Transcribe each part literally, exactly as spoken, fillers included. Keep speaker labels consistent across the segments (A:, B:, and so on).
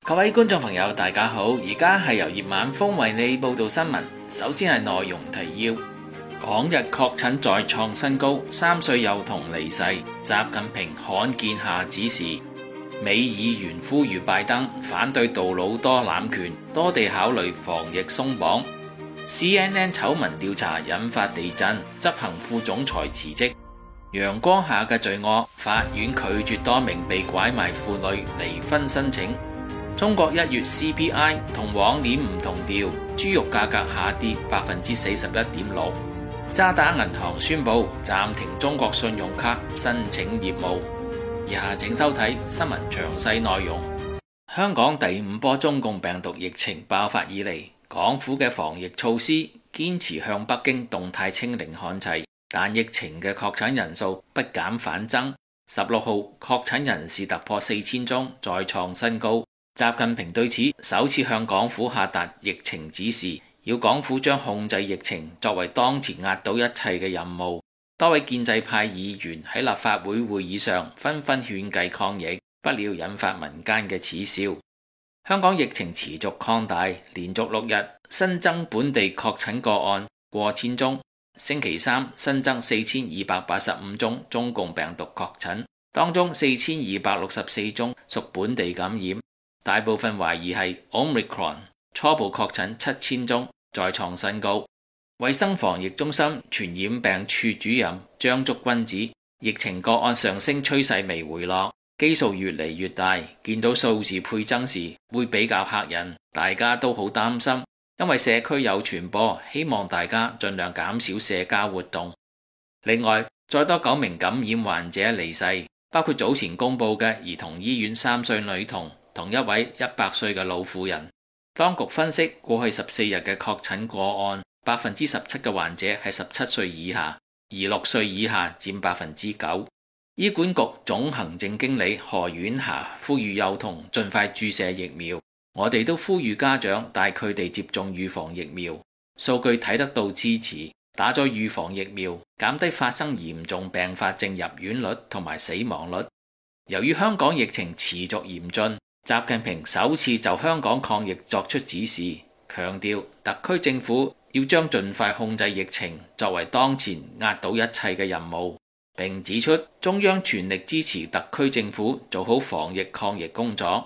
A: 各位觀眾朋友大家好，而家係由葉晚風為你報道新聞。首先係內容提要：港日確診再創新高，三歲幼童離世，習近平罕見下指示。美議員呼籲拜登反對杜魯多濫權，多地考慮防疫鬆綁。C N N 醜聞調查引發地震，執行副總裁辭職。陽光下嘅罪惡，法院拒絕多名被拐賣婦女離婚申請。中國一月 C P I 同往年唔同調，豬肉價格下跌百分之四十一點六。渣打銀行宣布暫停中國信用卡申請業務。以下請收睇新聞詳細內容。香港第五波中共病毒疫情爆發以嚟，港府嘅防疫措施堅持向北京動態清零看齊，但疫情嘅確診人數不減反增。十六號確診人士突破四千宗，再創新高。習近平對此首次向港府下達疫情指示，要港府將控制疫情作為當前壓倒一切嘅任務。多位建制派議員喺立法會會議上紛紛勸誡抗疫，不料引發民間嘅恥笑。香港疫情持續擴大，連續六日新增本地確診個案過千宗。星期三新增四千二百八十五宗中共病毒確診，當中四千二百六十四宗屬本地感染，大部分懷疑係 Omicron。初步確診七千宗，再創新高。衛生防疫中心傳染病處主任張竹君指，疫情個案上升趨勢未回落，基數越嚟越大，見到數字倍增時會比較嚇人，大家都好擔心，因為社區有傳播，希望大家盡量減少社交活動。另外，再多九名感染患者離世，包括早前公布嘅兒童醫院三歲女童同一位一百歲嘅老婦人。當局分析過去十四日嘅確診個案，百分之十七嘅患者係十七歲以下，而六歲以下佔百分之九。醫管局總行政經理何婉霞呼籲幼童盡快注射疫苗，我哋都呼籲家長帶佢哋接種預防疫苗。數據睇得到支持，打咗預防疫苗，減低發生嚴重病發症入院率同埋死亡率。由於香港疫情持續嚴峻，習近平首次就香港抗疫作出指示，強調特區政府要將盡快控制疫情作為當前壓倒一切嘅任務，並指出中央全力支持特區政府做好防疫抗疫工作。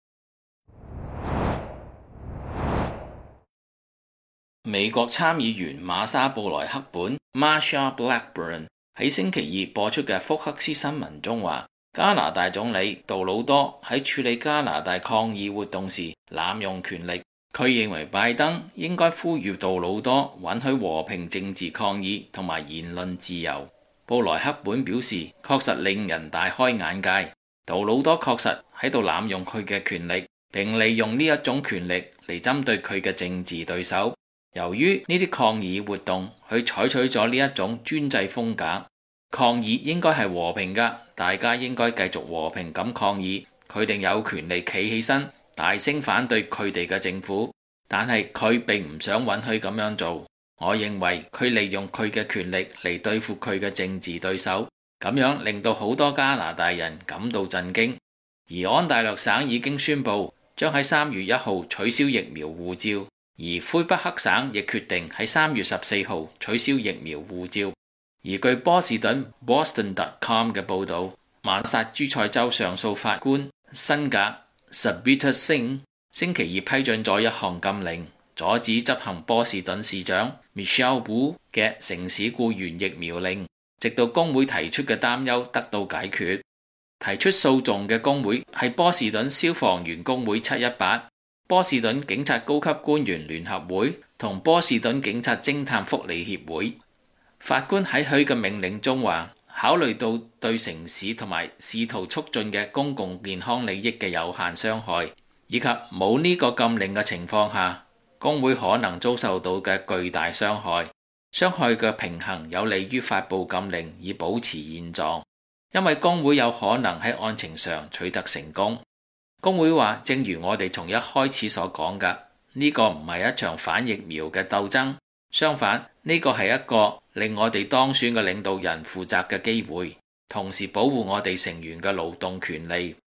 A: 美國參議員瑪莎布萊克本 Marsha Blackburn 喺星期二播出嘅福克斯新聞中話，加拿大總理杜魯多喺處理加拿大抗議活動時濫用權力。佢認為拜登應該呼籲杜魯多允許和平政治抗議同埋言論自由。布萊克本表示，確實令人大開眼界。杜魯多確實喺度濫用佢嘅權力，並利用呢一種權力嚟針對佢嘅政治對手。由於呢啲抗議活動，佢採取咗呢一種專制風格。抗議應該係和平㗎，大家應該繼續和平咁抗議。佢哋有權利企起身，大聲反對佢哋嘅政府，但係佢並唔想允許咁樣做。我認為佢利用佢嘅權力嚟對付佢嘅政治對手，咁樣令到好多加拿大人感到震驚。而安大略省已經宣布將喺三月一號取消疫苗護照，而魁北克省亦決定喺三月十四號取消疫苗護照。而據波士頓 Boston dot com 嘅報導，馬薩諸塞州上訴法官辛格 Sabita Singh 星期二批准咗一項禁令，阻止執行波士頓市長 Michelle Wu 嘅城市僱員疫苗令，直到工會提出嘅擔憂得到解決。提出訴訟嘅工會係波士頓消防員工會七一八、波士頓警察高級官員聯合會同波士頓警察偵探福利協會。法官喺佢嘅命令中話，考慮到對城市同埋試圖促進嘅公共健康利益嘅有限傷害，以及冇呢個禁令嘅情況下，工會可能遭受到嘅巨大傷害。傷害嘅平衡有利於發布禁令以保持現狀，因為工會有可能喺案情上取得成功。工會話，正如我哋從一開始所講嘅，呢個唔係一場反疫苗嘅鬥爭，相反，呢個係一個令我哋當選嘅領導人負責嘅機會，同時保護我哋成員嘅勞動權利。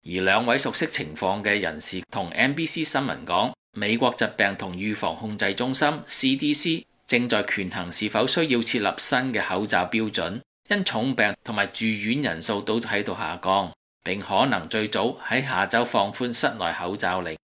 A: 而兩位熟悉情況嘅人士同 N B C 新聞講，美國疾病同預防控制中心 C D C 正在權衡是否需要設立新嘅口罩標準，因重病同埋住院人數都喺度下降，並可能最早喺下週放寬室內口罩令。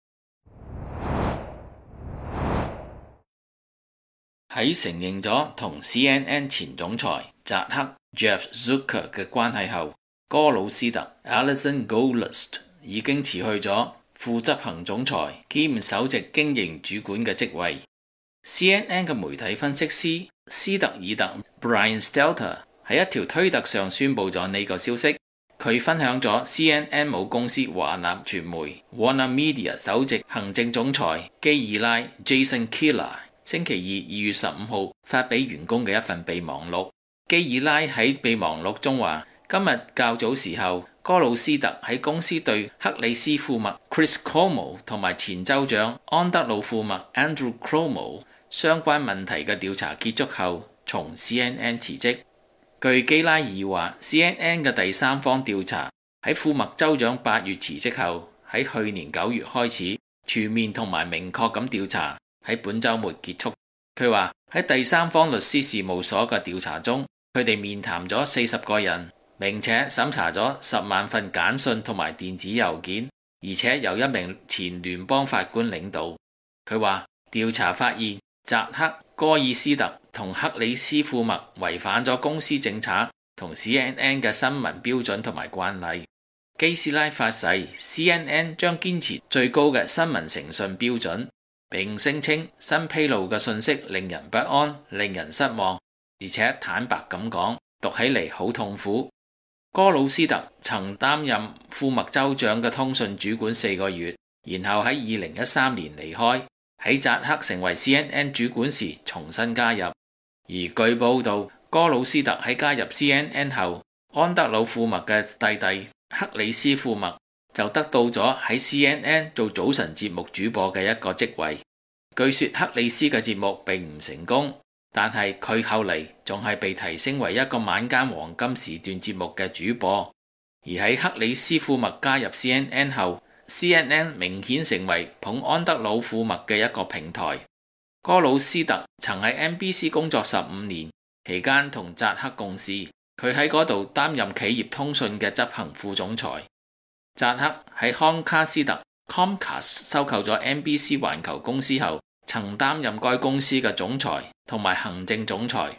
A: 喺承認咗同 C N N 前總裁扎克 Jeff Zucker 嘅關係後，哥魯斯特 Alison Goldlust 已經辭去咗副執行總裁兼首席經營主管嘅職位。C N N 嘅媒體分析師斯特爾特 Brian Stelter 喺一條推特上宣布咗呢個消息。佢分享咗 C N N 母公司華納傳媒 Warner Media 首席行政總裁基爾拉 Jason Kilar 星期二二月十五號發俾員工嘅一份備忘錄。基爾拉喺備忘錄中話，今日較早時候，哥魯斯特喺公司對克里斯庫默 Chris Cuomo 同埋前州長安德魯庫默 Andrew Cuomo 相關問題嘅調查結束後，從 C N N 辭職。據基拉爾話 ，C N N 嘅第三方調查喺庫默州長八月辭職後，喺去年九月開始全面同埋明確咁調查，喺本週末結束。佢話喺第三方律師事務所嘅調查中，佢哋面談咗四十個人，並且審查咗十萬份簡訊同埋電子郵件，而且由一名前聯邦法官領導。佢話調查發現，扎克、戈爾斯特同克里斯庫默違反咗公司政策同 C N N 嘅新聞標準同埋慣例。基斯拉發誓 C N N 將堅持最高嘅新聞誠信標準，並聲稱新披露嘅信息令人不安、令人失望，而且坦白咁講，讀起嚟好痛苦。哥魯斯特曾擔任庫默州長嘅通訊主管四個月，然後喺二零一三年離開，喺扎克成為 C N N 主管時重新加入。而據報道，哥魯斯特喺加入 C N N 後，安德魯庫默嘅弟弟克里斯庫默就得到咗喺 C N N 做早晨節目主播嘅一個職位。據說克里斯嘅節目並唔成功，但係佢後嚟仲係被提升為一個晚間黃金時段節目嘅主播。而喺克里斯庫默加入 C N N 後， C N N 明顯成為捧安德魯庫默嘅一個平台。哥魯斯特曾喺 N B C 工作十五年，期間同扎克共事，佢喺嗰度擔任企業通訊嘅執行副總裁。扎克喺康卡斯特 Comcast 收購咗 N B C 環球公司後，曾擔任該公司嘅總裁同埋行政總裁。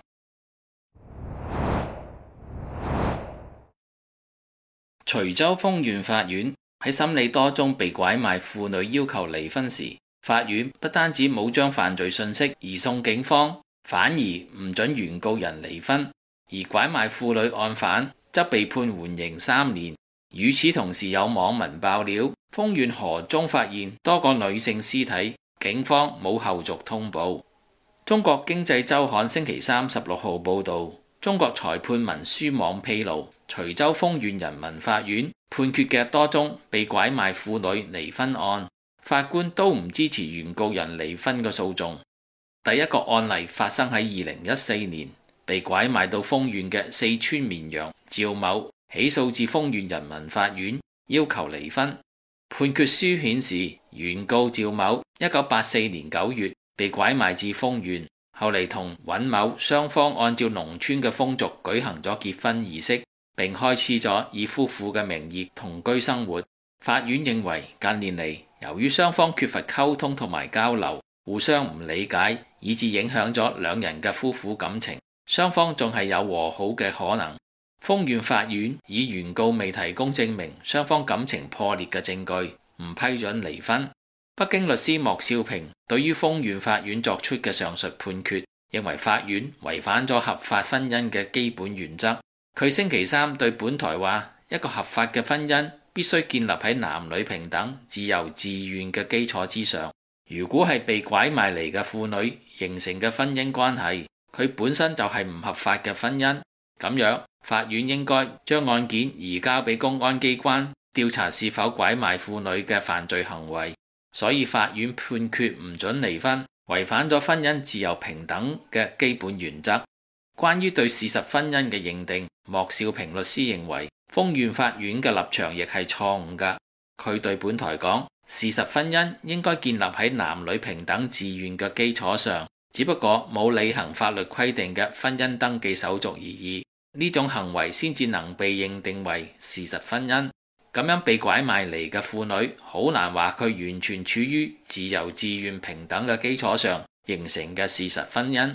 A: 徐州豐縣法院喺審理多宗被拐賣婦女要求離婚時，法院不單止冇將犯罪信息移送警方，反而唔准原告人離婚，而拐賣婦女案犯則被判緩刑三年。與此同時，有網民爆料，豐縣河中發現多個女性屍體，警方冇後續通報。中國經濟週刊星期三十六號報道，中國裁判文書網披露，徐州豐縣人民法院判決嘅多宗被拐賣婦女離婚案，法官都唔支持原告人離婚嘅訴訟。第一個案例發生喺二零一四年，被拐賣到豐縣嘅四川綿陽趙某起訴至豐縣人民法院，要求離婚。判決書顯示，原告趙某一九八四年九月被拐賣至豐縣，後嚟同尹某雙方按照農村嘅風俗舉行咗結婚儀式，並開始咗以夫婦嘅名義同居生活。法院認為近年嚟，由於雙方缺乏溝通同埋交流，互相唔理解，以致影響咗兩人嘅夫婦感情，雙方仲係有和好嘅可能。豐縣法院以原告未提供證明雙方感情破裂嘅證據，唔批准離婚。北京律師莫少平對於豐縣法院作出嘅上述判決，認為法院違反咗合法婚姻嘅基本原則。佢星期三對本台話，一個合法嘅婚姻必須建立喺男女平等、自由自願嘅基礎之上。如果係被拐賣嚟嘅婦女形成嘅婚姻關係，佢本身就係唔合法嘅婚姻，咁樣法院應該將案件移交俾公安機關調查是否拐賣婦女嘅犯罪行為。所以法院判決唔准離婚，違反咗婚姻自由平等嘅基本原則。關於對事實婚姻嘅認定，莫少平律師認為豐縣法院嘅立場亦係錯誤㗎。佢對本台講，事實婚姻應該建立喺男女平等自願嘅基礎上，只不過冇履行法律規定嘅婚姻登記手續而已。呢種行為先至能被認定為事實婚姻。咁樣被拐賣嚟嘅婦女，好難話佢完全處於自由自願平等嘅基礎上形成嘅事實婚姻。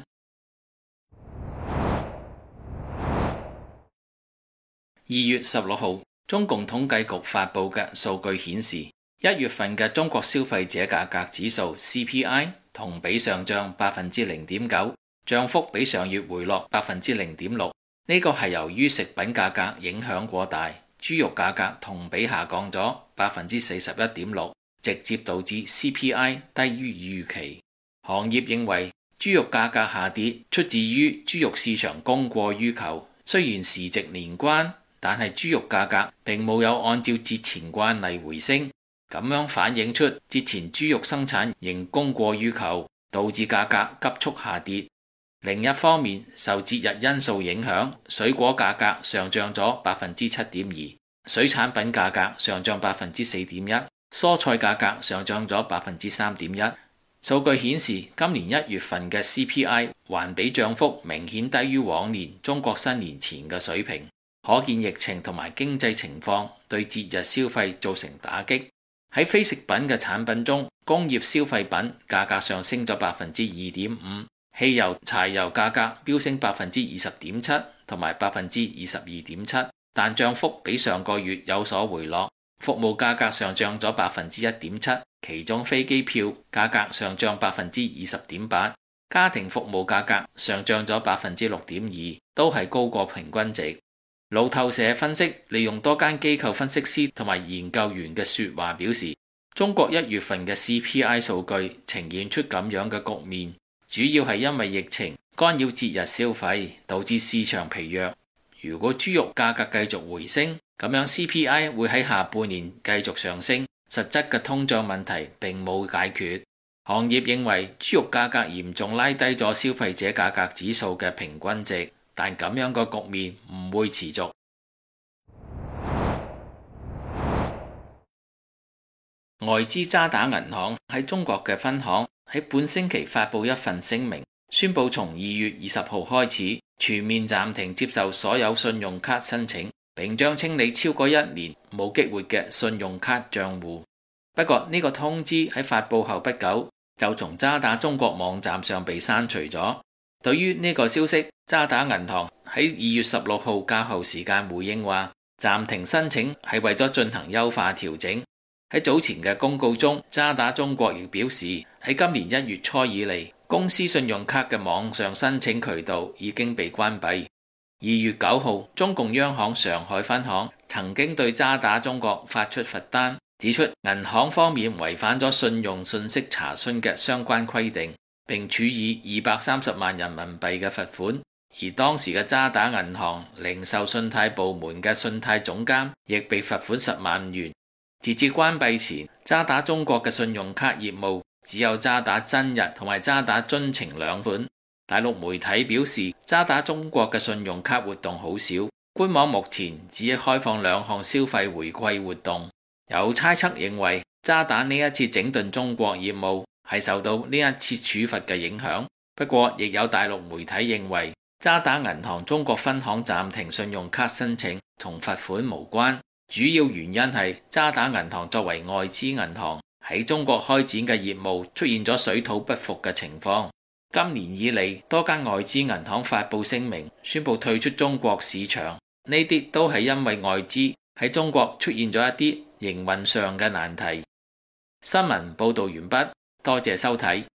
A: 二月十六號，中共統計局發布嘅數據顯示，一月份嘅中國消費者價格指數 C P I 同比上漲百分之零點九，漲幅比上月回落百分之零點六。呢個係由於食品價格影響過大，豬肉價格同比下降咗百分之四十一點六，直接導致 C P I 低於預期。行業認為豬肉價格下跌出自於豬肉市場供過於求，雖然時值年關，但係豬肉價格並冇有按照節前慣例回升，咁樣反映出節前豬肉生產仍供過於求，導致價格急速下跌。另一方面，受節日因素影響，水果價格上漲咗百分之七點二，水產品價格上漲百分之四點一，蔬菜價格上漲咗百分之三點一。數據顯示，今年一月份嘅 C P I 環比漲幅明顯低於往年中國新年前嘅水平，可見疫情同埋經濟情況對節日消費造成打擊。喺非食品嘅產品中，工業消費品價格上升咗百分之二點五。汽油、柴油價格飆升百分之二十點七，同埋百分之二十二點七，但漲幅比上個月有所回落。服務價格上漲咗百分之一點七，其中飛機票價格上漲百分之二十點八，家庭服務價格上漲咗百分之六點二，都係高過平均值。路透社分析，利用多間機構分析師同埋研究員嘅說話表示，中國一月份嘅 C P I 數據呈現出咁樣嘅局面。主要係因為疫情干擾節日消費，導致市場疲弱。如果豬肉價格繼續回升，咁樣 C P I 會喺下半年繼續上升，實質嘅通脹問題並冇解決。行業認為豬肉價格嚴重拉低咗消費者價格指數嘅平均值，但咁樣個局面唔會持續。外資渣打銀行喺中國嘅分行喺本星期發布一份聲明，宣布從二月二十號開始全面暫停接受所有信用卡申請，並將清理超過一年冇激活嘅信用卡賬戶。不過呢個通知喺發布後不久就從渣打中國網站上被刪除咗。對於呢個消息，渣打銀行喺二月十六號較後時間回應話，暫停申請係為咗進行優化調整。喺早前嘅公告中，渣打中國亦表示喺今年一月初以嚟，公司信用卡嘅網上申請渠道已經被關閉。二月九號，中共央行上海分行曾經對渣打中國發出罰單，指出銀行方面違反咗信用信息查詢嘅相關規定，並處以二百三十萬人民幣嘅罰款。而當時嘅渣打銀行零售信貸部門嘅信貸總監亦被罰款十萬元。截至關閉前，渣打中國嘅信用卡業務只有渣打真日同埋渣打遵情兩款。大陸媒體表示，渣打中國嘅信用卡活動好少，官網目前只開放兩項消費回饋活動。有猜測認為，渣打呢一次整頓中國業務係受到呢一次處罰嘅影響。不過，亦有大陸媒體認為，渣打銀行中國分行暫停信用卡申請同罰款無關。主要原因係渣打銀行作為外資銀行喺中國開展嘅業務出現咗水土不服嘅情況。今年以嚟，多間外資銀行發布聲明，宣布退出中國市場，呢啲都係因為外資喺中國出現咗一啲營運上嘅難題。新聞報道完畢，多謝收睇。